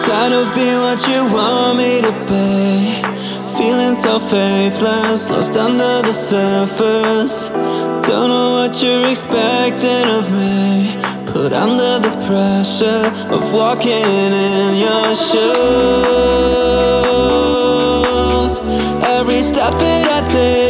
Trying to be what you want me to be. Feeling so faithless, lost under the surface. Don't know what you're expecting of me. Put under the pressure of walking in your shoes. Every step that I take